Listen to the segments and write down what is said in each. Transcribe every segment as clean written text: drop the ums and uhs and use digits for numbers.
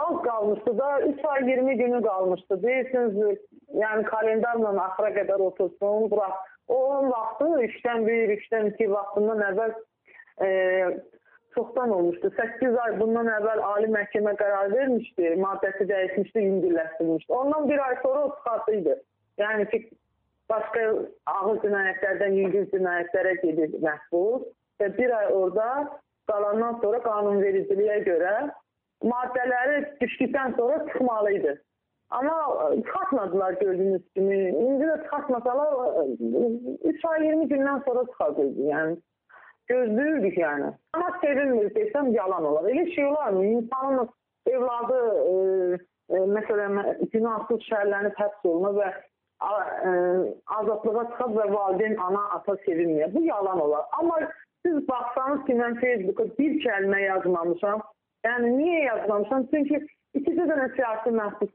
az qalmışdı da, 3 ay 20 günü qalmışdı. Deyirsiniz, yəni kalendarla axıra qədər otursun, bırak. Onun vaxtı işdən 1, işdən 2 vaxtından əvvəl çoxdan olmuşdu. 8 ay bundan əvvəl Ali Məhkəmə qərar vermişdi, maddəsi dəyişmişdi, yüngülləşdirilmişdi. Ondan 1 ay sonra o çıxartıydı. Yəni ki, başqa ağır cinayətlərdən yüngül cinayətlərə gedir məhbus və 1 ay orada qalandan sonra qanunvericiliyə görə maddələri düşdükdən sonra çıxmalıydı. Amma çıxartmadılar gördüyünüz kimi. İndi də çıxartmasalar 3 ay 20 gündən sonra çıxacaqdı. Yəni gözləyirdik yəni. Amma sevinmir desəm yalan olar. Elə şey olar mı? İnsanın evladı məsələn günahsız şəhərlənib həbs olunur və azadlığa çıxıb və valideyn ana ata sevinmir. Bu yalan olar. Amma siz baxsanız ki, mən Facebook'a bir kəlmə yazmamışam. Yəni niyə yazmamışam? Çünki 2 dənə siyasi məhbus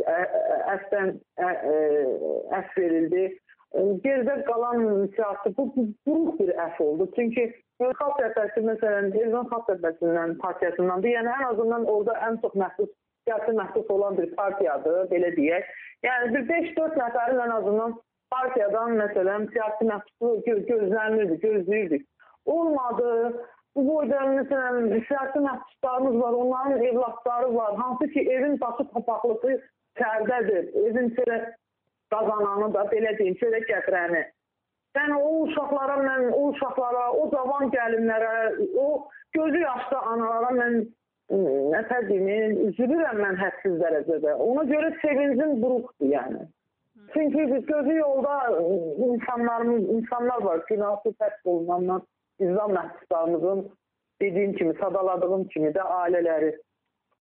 əfv verildi. Geride qalan siyasi bu buruq bir əf oldu. Çünki Xalq Cəbhəsi məsələn Erməni Xalq Cəbhəsindən partiyasındandır. Yəni ən azından orada ən çox siyasi məhbus olan bir partiyadır, belə deyək. Yəni bir 5-4 nəfərin ən azından partiyadan məsələn siyasi məhbusu gözlənirdi, gözləyirdik. Olmadı. Bu boyda məsələn siyasi məhbuslarımız var, onların evlatları var. Hansı ki evin başı papaqlısı sərdədir. Evin şöyle qazananı da belə deyim, şöyle gətirəni. Yəni o uşaqlara, o cavan gəlinlərə, o gözü yaşlı analara mən nətər deyim, üzülürəm mən hədsiz dərəcədə. Ona görə sevincim buruqdur yəni. Çünki gözü yolda insanlar var, günahsız həbs olunanlar, İzlam məhbuslarımızın dediyim kimi, sadaladığım kimi də ailələri.